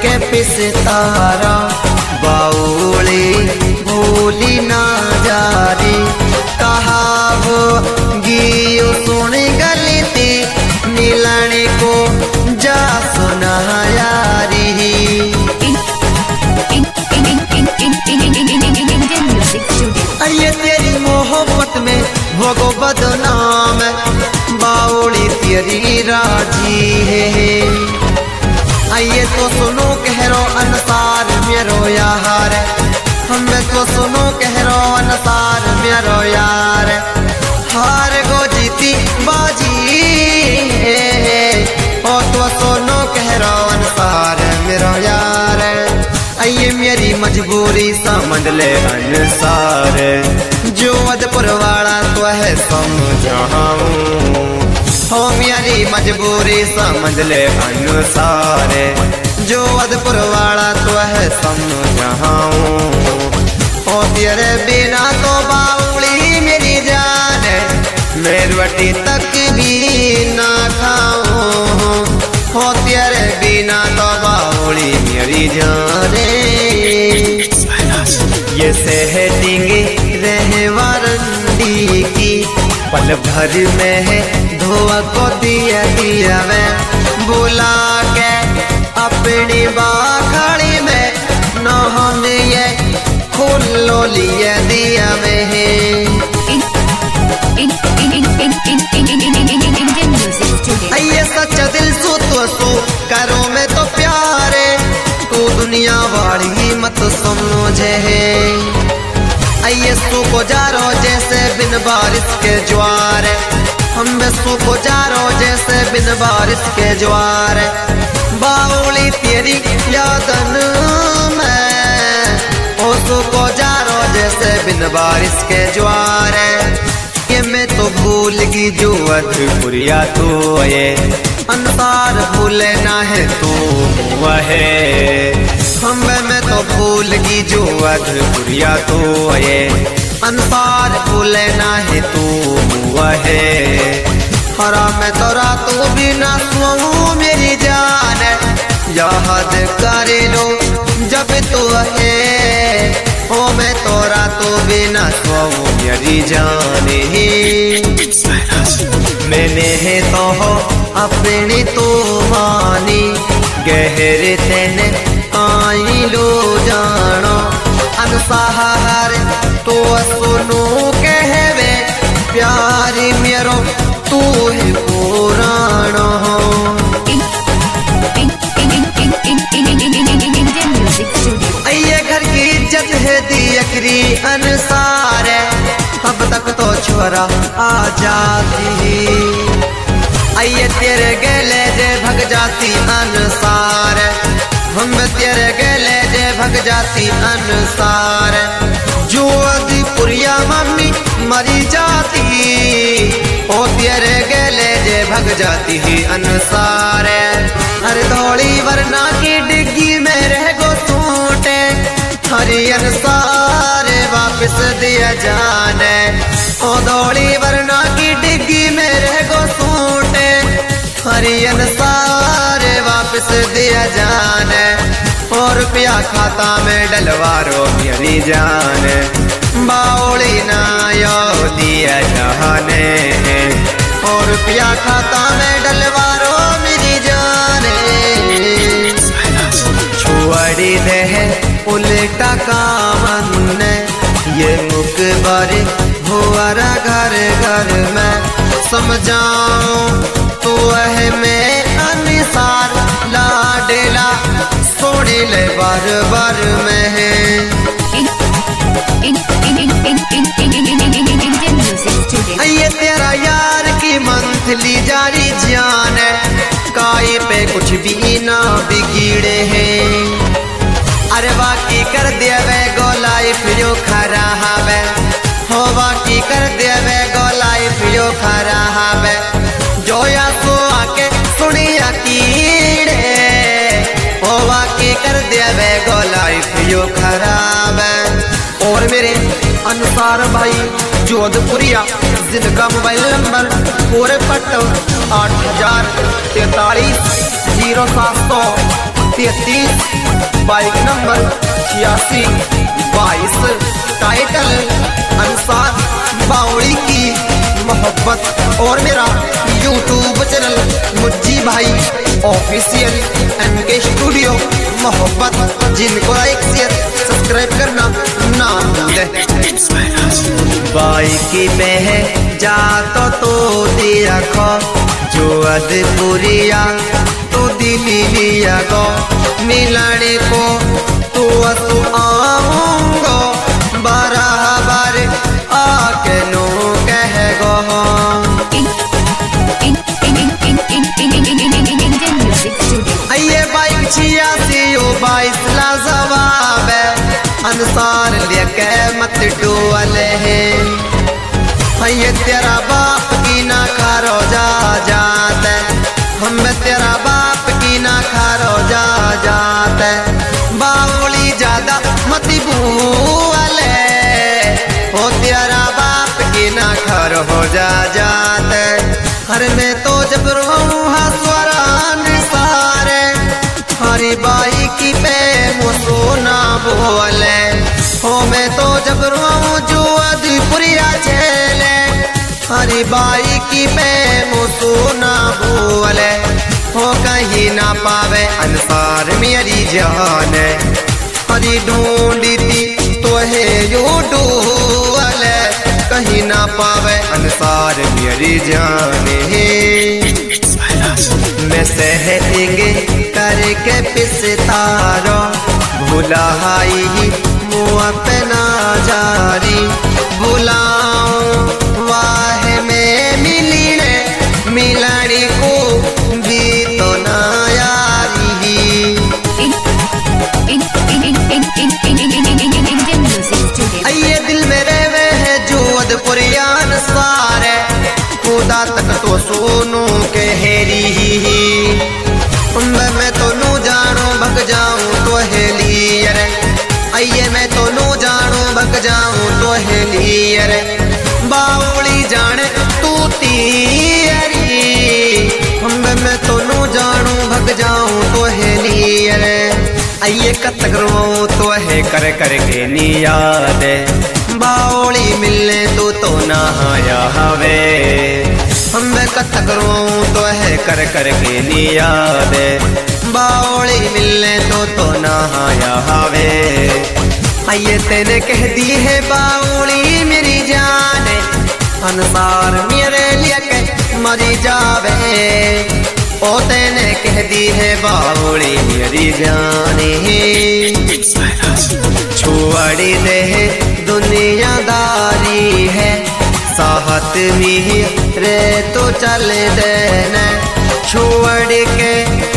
के पिसतारा बाउली भूली ना जा रे। कहा वो गियो सुन गलती मिलने को जा सुना यारी। ये तेरी मोहब्बत में भोगो बदनाम बाउली तेरी राजी है। आइए तो सुनो कहरो अनुसार मेरो यार, हमें तो सुनो कहरो अनुसार मेरो यार। हार गो जीती बाजी ओ तो सुनो कहरो अनुसार मेरो यार। आइए मेरी मजबूरी समझ ले अनुसार, जो अदपुर वाला तो है समझाऊं। हो मेरी मजबूरी समझ ले अनुसार, जो अदपुर वाला तो है समझाऊं। हो तेरे बिना तो बाउली मेरी जान, मैं रोटी तक भी ना खाऊं। हो तेरे बिना तो बाउली मेरी जान। ये सेटिंग रहे वारंडी की, पल भर में है धोआ को दिया मैं बुला के अपनी बाखड़ी में नहाने ये फूल लो लिए दिया मैं। ये सच्चा दिल सो तो सो करो मैं तो प्यारे, तू दुनिया वाली मत समझे। आइए सो को जा रो जैसे बिन बारिश के ज्वार, हम सो को जा रो जैसे बिन बारिश के ज्वार। बाउली तेरी यादन में ओ सो को जा रो जैसे बिन बारिश के ज्वार। कि मैं तो भूल गई जो अधपुरिया तो ये अनुसार भूले ना है तो वह मैं तो भूल गई जो अधपुरिया तो ये अनुसार भूले ना है तो वह। हरा मैं तो रातों भी ना सोऊं मेरी जान, याद कर लो जब तो है। ओ मैं तो रातों भी ना सोऊं मेरी जान। मैंने है तो हो अपनी तो मानी, गहरे तेने आई लो जानो अनुसार। तो सुनो कहवे प्यारी मेरो तू है पुराना। ये घर की इज्जत है दियकरी अनुसार, अब तक तो छोरा आ जाती। आइए तेरे गले जे भग जाती अनुसार, हम तेरे गले जे भग जाती अनुसार। जो अधपुरिया मम्मी मरी जाती, ओ तेरे गले जे भग जाती ही अनुसार। हर धौली वरना की डिग्गी में रह गो सूटे, हरी अनुसार वापस दिया जाने। ओ धौली वरना की डिग्गी में रह गो सूटे, हरी अनुसार वापस दिया जाने। और रुपया खाता में डलवारो मेरी जान, बाउली ना यो दिया जाने। और रुपया खाता में डलवारो मेरी जान। छुआड़ी दे उल्टा कामन ये मुकबर हुआरा घर घर में समझाऊं। तो है मैं अनुसार लाडेला सोने ले बार बार में है। ये तेरा यार की मंथली जारी जान है, काई पे कुछ भी ना बिगड़े हैं। अरे बाकी कर दिया वे गोलाई फिर खरा है, हो बाकी कर दिया वे गोलाई फिर खरा है। जो या सो आके सुनिया कीड़े, हो बाकी कर दिया वे गोलाई फिर खराब है। और मेरे अनुसार भाई जोधपुरिया जिनका मोबाइल नंबर पूरे पट्टो 8043 0700 33 बाइक नंबर 8622 टाइटल अंसार बावड़ी की मोहब्बत और मेरा यूट्यूब चैनल मुज्जी भाई ऑफिशियल MK स्टूडियो मोहब्बत, जिनको लाइक शेयर सब्सक्राइब करना ना भूले। बाइकी में जा तो दिया खो जो अधपुरिया तो दिली लिया गो मिलाने को तो आऊंगो बराबर आके नो कह गो। आइए बाइक 8622 ला जवाब है अंसार लेके मत डोले हैं। ये तेरा बाप की ना खारो जा जाते, हम तेरा बाप की ना खारो जा जाते। बावली ज्यादा मत भूले हो तेरा बाप की ना खारो हो जा जाते। हर में तो जब रोहान सारे हरी बाई की पे सोना बोले हो मैं तो जब रो जो अधपुरिया चले हरी बाई की पे सोना बोले हो कहीं ना पावे अंसार मेरी जान हरी ढूंढी थी तो है यो डोले कहीं ना पावे अंसार मेरी जान मैं सहतेंगे करके पिसतारो भुलाई मुआ पे ना जारी बुलाऊं वाह में मिलने को भी तो ना यारी। आइए दिल में रहे है जो अधपुरियान सारे खुदा तक तो सोनू के हेरी मैं तो नू जानो भग जाऊं तो हेली रे। आइए मैं तो नू जानो भग जाऊं तो हेली रे। बावली जाने तू तीरी मैं तो नू जानो भग जाऊं तो हेली रे। आइए कतक रो तो है कर के नियाद बावली मिलने तो ना आया हवे हम कतक रो तो है कर के नियाद बावली मिलने तो ना आया हवे। आइए तेने कह दी है बावली मेरी जान अंसार मेरे लिए के मरी जावे ओ तेने कह दी है बावली मेरी जान छोड़ी दे दुनियादारी है साहत में रे तो चल देना छोड़ के